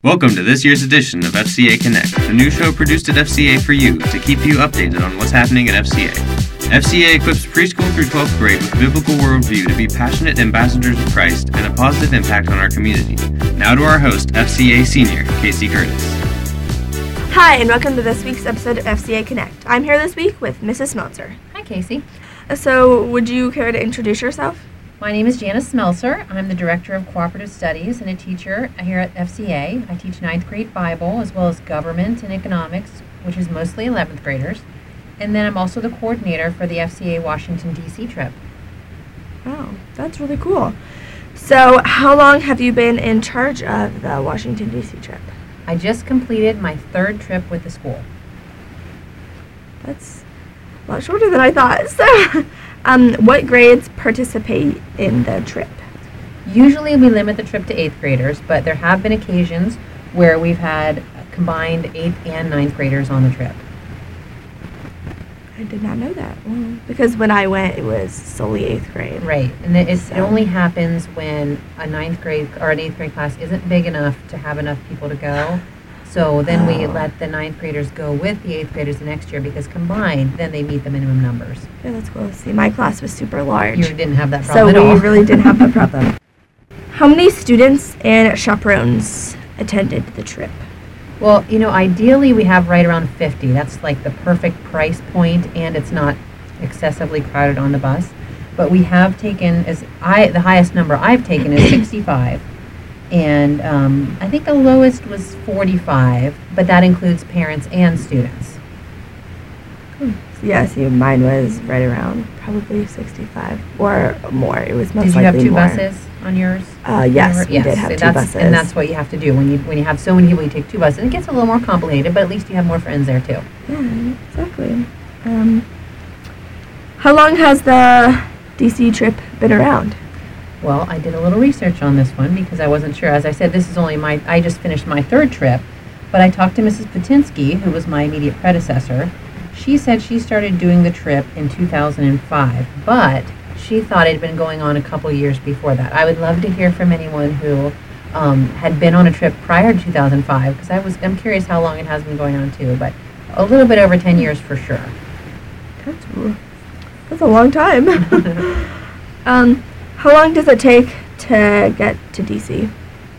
Welcome to this year's edition of FCA Connect, the new show produced at FCA for you to keep you updated on what's happening at FCA. FCA equips preschool through 12th grade with a biblical worldview to be passionate ambassadors of Christ and a positive impact on our community. Now to our host, FCA Senior, Casey Curtis. Hi, and welcome to this week's episode of FCA Connect. I'm here this week with Mrs. Smeltzer. Hi, Casey. So, would you care to introduce yourself? My name is Janice Smeltzer. I'm the Director of Cooperative Studies and a teacher here at FCA. I teach 9th grade Bible as well as government and economics, which is mostly 11th graders. And then I'm also the coordinator for the FCA Washington, D.C. trip. Oh, that's really cool. So, how long have you been in charge of the Washington, D.C. trip? I just completed my 3rd trip with the school. That's a lot shorter than I thought. So, what grades participate in the trip? Usually we limit the trip to 8th graders, but there have been occasions where we've had combined 8th and 9th graders on the trip. I did not know that. Well, because when I went, it was solely 8th grade. Right, and it only happens when a 9th grade or an 8th grade class isn't big enough to have enough people to go. So then we let the 9th graders go with the 8th graders the next year because combined, then they meet the minimum numbers. Yeah, that's cool. See, my class was super large. You didn't have that problem at all. So we really didn't have that problem. How many students and chaperones attended the trip? Well, ideally we have right around 50. That's like the perfect price point, and it's not excessively crowded on the bus. But we have taken, the highest number I've taken is 65. And I think the lowest was 45, but that includes parents and students. Yeah, see, mine was right around probably 65 or more. It was most likely more. Did you have two buses on yours? Yes, we did have two buses. And that's what you have to do. When you have so many people, you take two buses. It gets a little more complicated, but at least you have more friends there, too. Yeah, exactly. How long has the DC trip been around? Well, I did a little research on this one because I wasn't sure. As I said, this is only I just finished my 3rd trip, but I talked to Mrs. Patinsky, who was my immediate predecessor. She said she started doing the trip in 2005, but she thought it had been going on a couple years before that. I would love to hear from anyone who had been on a trip prior to 2005, because I'm curious how long it has been going on too, but a little bit over 10 years for sure. That's a long time. How long does it take to get to DC?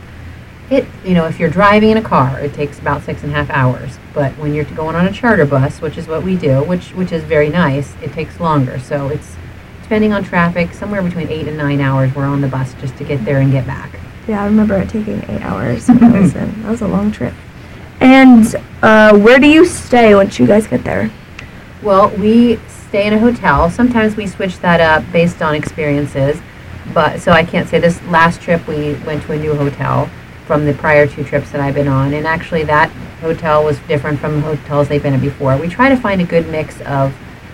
If you're driving in a car, it takes about 6.5 hours. But when you're going on a charter bus, which is what we do, which is very nice, it takes longer. So it's, depending on traffic, somewhere between 8 and 9 hours we're on the bus just to get there and get back. Yeah, I remember it taking 8 hours. That was a long trip. And where do you stay once you guys get there? Well, we stay in a hotel. Sometimes we switch that up based on experiences. But so I can't say this last trip we went to a new hotel from the prior 2 trips that I've been on, and actually that hotel was different from hotels they've been at before. We try to find a good mix of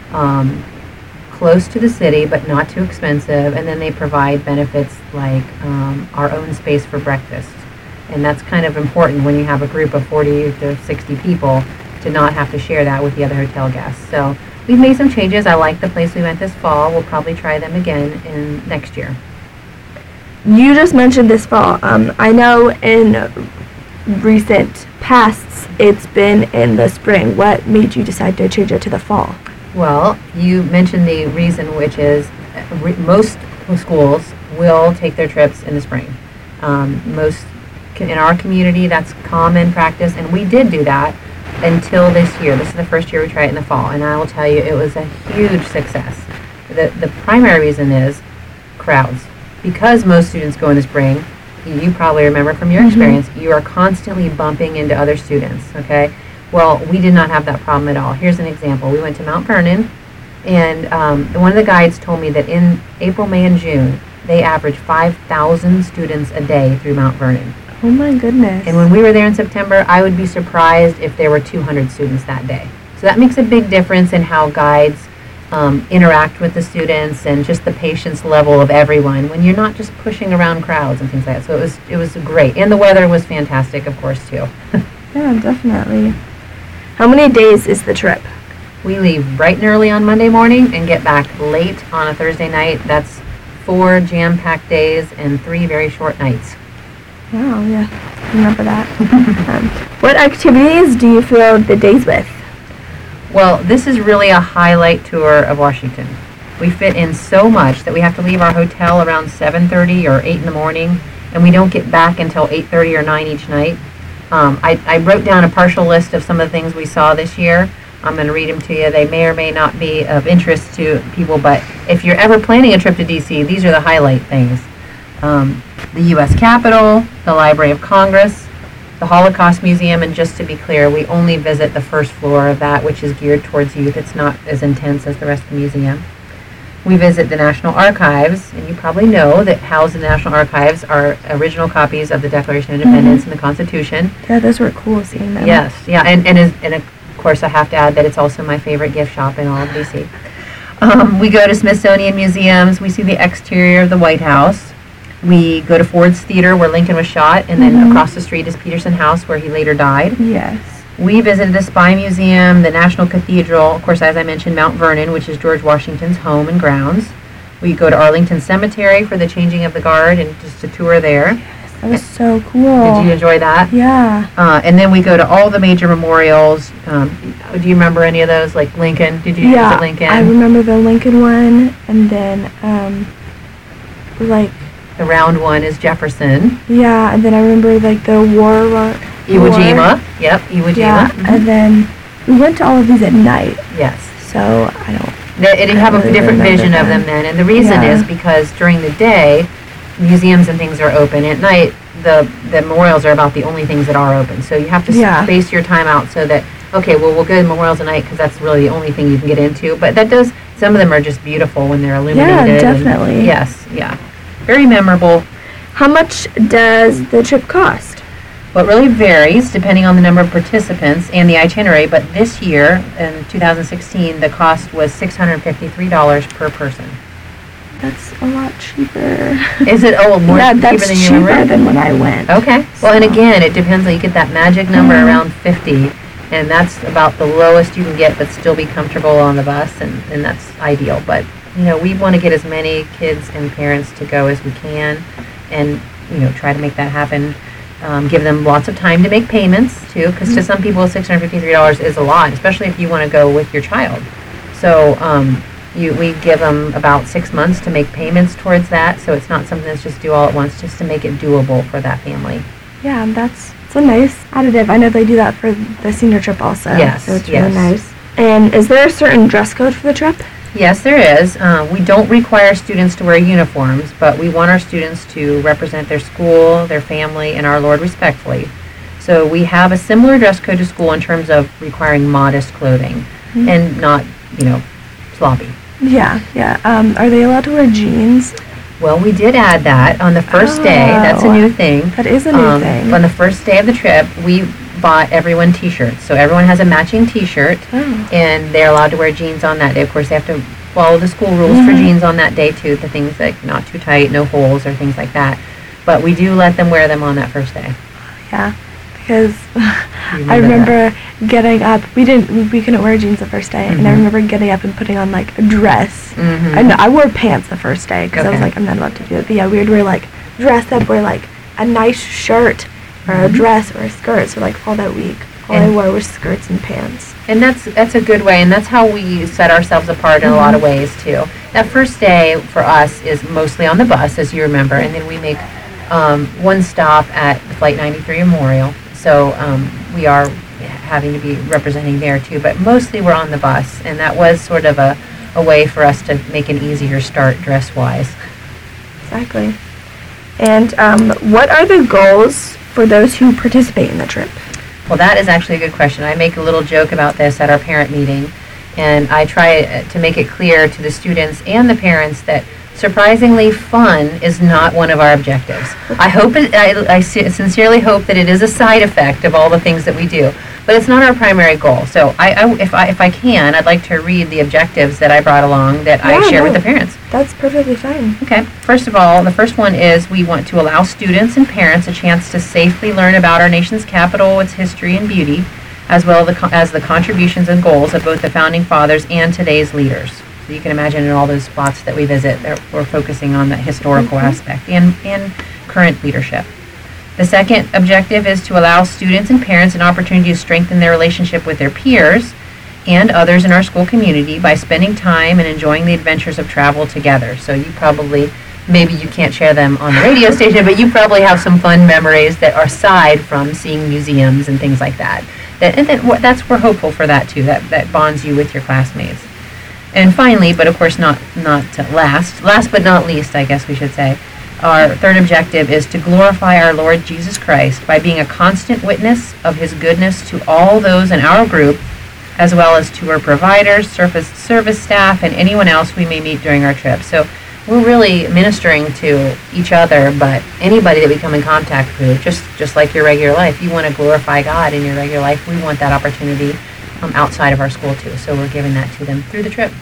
close to the city but not too expensive, and then they provide benefits like our own space for breakfast, and that's kind of important when you have a group of 40 to 60 people to not have to share that with the other hotel guests. So we've made some changes. I like the place we went this fall. We'll probably try them again in next year. You just mentioned this fall. I know in recent pasts it's been in the spring. What made you decide to change it to the fall? Well, you mentioned the reason, which is most schools will take their trips in the spring. Most in our community, that's common practice, and we did do that until this year. This is the first year we tried it in the fall, and I will tell you it was a huge success. The primary reason is crowds. Because most students go in the spring, you probably remember from your experience, you are constantly bumping into other students, okay? Well, we did not have that problem at all. Here's an example. We went to Mount Vernon, and one of the guides told me that in April, May, and June, they average 5,000 students a day through Mount Vernon. Oh my goodness. And when we were there in September, I would be surprised if there were 200 students that day. So that makes a big difference in how guides interact with the students and just the patience level of everyone when you're not just pushing around crowds and things like that. So it was great. And the weather was fantastic, of course, too. Yeah, definitely. How many days is the trip? We leave bright and early on Monday morning and get back late on a Thursday night. That's 4 jam-packed days and 3 very short nights. Wow, yeah. Remember that. What activities do you fill the days with? Well, this is really a highlight tour of Washington. We fit in so much that we have to leave our hotel around 7:30 or 8 in the morning, and we don't get back until 8:30 or 9 each night. I wrote down a partial list of some of the things we saw this year. I'm going to read them to you. They may or may not be of interest to people, but if you're ever planning a trip to D.C., these are the highlight things. The U.S. Capitol, the Library of Congress, the Holocaust Museum, and just to be clear, we only visit the first floor of that, which is geared towards youth. It's not as intense as the rest of the museum. We visit the National Archives, and you probably know that housed in the National Archives are original copies of the Declaration of Independence and the Constitution. Yeah, those were cool seeing them. Yes, yeah, and of course I have to add that it's also my favorite gift shop in all of D.C. We go to Smithsonian museums. We see the exterior of the White House. We go to Ford's Theater where Lincoln was shot, and then across the street is Peterson House where he later died. Yes. We visited the Spy Museum, the National Cathedral, of course, as I mentioned, Mount Vernon, which is George Washington's home and grounds. We go to Arlington Cemetery for the changing of the guard and just a tour there. Yes, that was so cool. Did you enjoy that? Yeah. And then we go to all the major memorials. Do you remember any of those, like Lincoln? Did you visit Lincoln? I remember the Lincoln one, and then, the round one is Jefferson. Yeah, and then I remember, the war... Iwo Jima. Yep, Iwo Jima. Yeah, and then we went to all of these at night. Yes. So, I don't... You have a different vision of them then, and the reason is because during the day, museums and things are open. At night, the memorials are about the only things that are open. So you have to space your time out so that, okay, well, we'll go to memorials at night because that's really the only thing you can get into. But some of them are just beautiful when they're illuminated. Yeah, definitely. Yes, yeah. Very memorable. How much does the trip cost? Well, it really varies depending on the number of participants and the itinerary, but this year, in 2016, the cost was $653 per person. That's a lot cheaper. Is it? Oh, more cheaper than you remember? That's cheaper than when I went. Okay. Well, and again, it depends. You get that magic number around 50, and that's about the lowest you can get, but still be comfortable on the bus, and that's ideal. But, we want to get as many kids and parents to go as we can, and, try to make that happen. Give them lots of time to make payments, too, because to some people, $653 is a lot, especially if you want to go with your child. So we give them about 6 months to make payments towards that, so it's not something that's just due all at once, just to make it doable for that family. Yeah, it's a nice additive. I know they do that for the senior trip also. Yes, so it's really nice. And is there a certain dress code for the trip? Yes, there is. We don't require students to wear uniforms, but we want our students to represent their school, their family, and our Lord respectfully. So we have a similar dress code to school in terms of requiring modest clothing and not, sloppy. Yeah. Are they allowed to wear jeans? Well, we did add that on the first day. That's a new thing. That is a new thing. On the first day of the trip, we bought everyone T-shirts. So everyone has a matching T-shirt, and they're allowed to wear jeans on that day. Of course, they have to follow the school rules for jeans on that day, too. The things like not too tight, no holes, or things like that. But we do let them wear them on that first day. Yeah, because I remember getting up. We couldn't wear jeans the first day, and I remember getting up and putting on, a dress. And I wore pants the first day, because I was like, I'm not allowed to do it. But yeah, we would wear, dress up, wear, a nice shirt, or a dress, or a skirt. So, all that week, all I wore was skirts and pants. And that's a good way, and that's how we set ourselves apart in a lot of ways, too. That first day for us is mostly on the bus, as you remember, and then we make one stop at the Flight 93 Memorial. So we are having to be representing there, too. But mostly we're on the bus, and that was sort of a way for us to make an easier start dress-wise. Exactly. And what are the goals for those who participate in the trip? Well, that is actually a good question. I make a little joke about this at our parent meeting, and I try to make it clear to the students and the parents that surprisingly fun is not one of our objectives. I sincerely hope that it is a side effect of all the things that we do, but it's not our primary goal. So if I can, I'd like to read the objectives that I brought along that I share with the parents. That's perfectly fine. Okay. First of all, the first one is we want to allow students and parents a chance to safely learn about our nation's capital, its history and beauty, as well as the contributions and goals of both the Founding Fathers and today's leaders. So you can imagine in all those spots that we visit, we're focusing on the historical aspect and current leadership. The second objective is to allow students and parents an opportunity to strengthen their relationship with their peers and others in our school community by spending time and enjoying the adventures of travel together. So you probably, maybe you can't share them on the radio station, but you probably have some fun memories that are aside from seeing museums and things like that. We're hopeful for that too, that bonds you with your classmates. And finally, but of course not last but not least, I guess we should say, our third objective is to glorify our Lord Jesus Christ by being a constant witness of his goodness to all those in our group, as well as to our providers, service staff, and anyone else we may meet during our trip. So we're really ministering to each other, but anybody that we come in contact with, just like your regular life, you want to glorify God in your regular life. We want that opportunity outside of our school too. So we're giving that to them through the trip.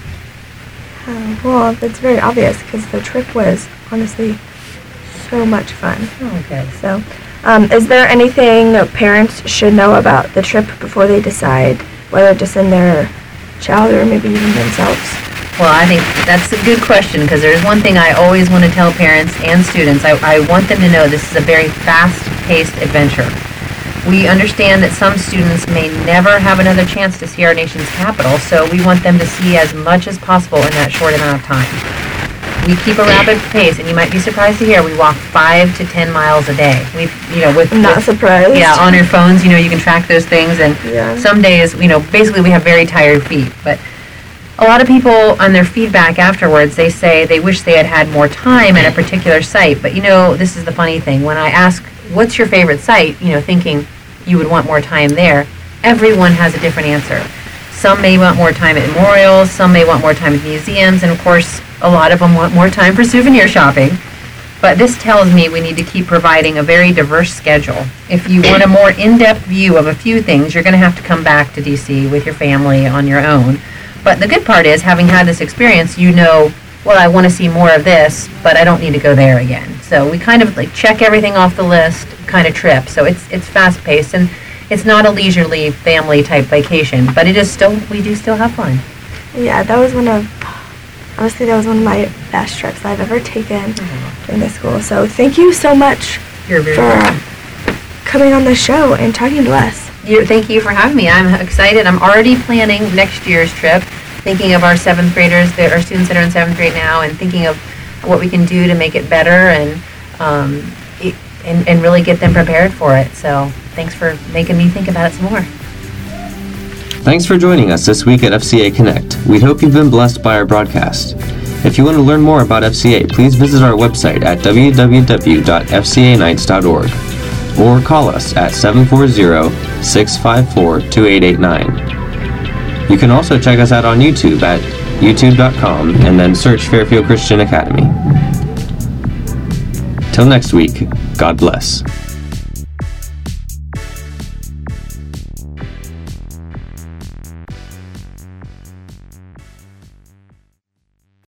Well, that's very obvious because the trip was honestly so much fun. Oh, good. So, is there anything that parents should know about the trip before they decide whether to send their child or maybe even themselves? Well, I think that's a good question because there's one thing I always want to tell parents and students. I want them to know this is a very fast-paced adventure. We understand that some students may never have another chance to see our nation's capital, so we want them to see as much as possible in that short amount of time. We keep a rapid pace, and you might be surprised to hear we walk 5 to 10 miles a day. I'm not surprised. Yeah, on your phones, you can track those things, and some days, basically we have very tired feet. But a lot of people, on their feedback afterwards, they say they wish they had had more time at a particular site. But this is the funny thing. When I ask, what's your favorite site, thinking you would want more time there, everyone has a different answer. Some may want more time at memorials, some may want more time at museums, and of course, a lot of them want more time for souvenir shopping. But this tells me we need to keep providing a very diverse schedule. If you want a more in-depth view of a few things, you're going to have to come back to DC with your family on your own. But the good part is, having had this experience, well, I want to see more of this, but I don't need to go there again. So we kind of check everything off the list kind of trip. So it's fast-paced, and it's not a leisurely family-type vacation, but we do still have fun. Yeah, that was one of my best trips I've ever taken during the school. So thank you so much for coming on the show and talking to us. Thank you for having me. I'm excited. I'm already planning next year's trip, thinking of our 7th graders, our students that are in 7th grade now, and thinking of what we can do to make it better and really get them prepared for it. So thanks for making me think about it some more. Thanks for joining us this week at FCA Connect. We hope you've been blessed by our broadcast. If you want to learn more about FCA, please visit our website at www.fcanights.org or call us at 740-654-2889. You can also check us out on YouTube at youtube.com and then search Fairfield Christian Academy. Till next week, God bless.